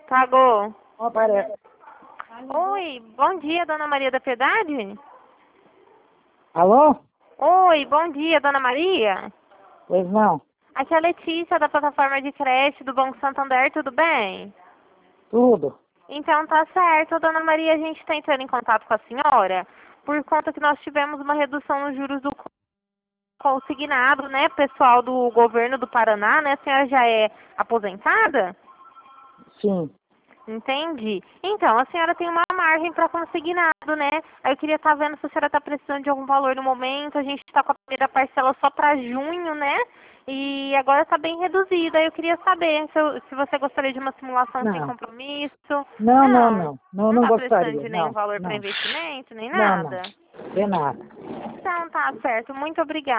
Pagou. Não aparece. Oi, bom dia, Dona Maria da Piedade? Alô? Oi, bom dia, Dona Maria? Pois não. Aqui é a Letícia, da plataforma de creche do Banco Santander, tudo bem? Tudo. Então tá certo, Dona Maria, a gente está entrando em contato com a senhora por conta que nós tivemos uma redução nos juros do consignado, né, pessoal do governo do Paraná, né? A senhora já é aposentada? Sim. Entendi. Então, a senhora tem uma margem para consignado, né? Aí eu queria estar vendo se a senhora está precisando de algum valor no momento. A gente está com a primeira parcela só para junho, né? E agora está bem reduzida. Eu queria saber se você gostaria de uma simulação sem Não. compromisso. Não, não, Não, não. Não, não não está precisando gostaria. de nenhum Não, valor para não. investimento, nem Não, não. nada. Tem nada. Então, tá certo. Muito obrigada.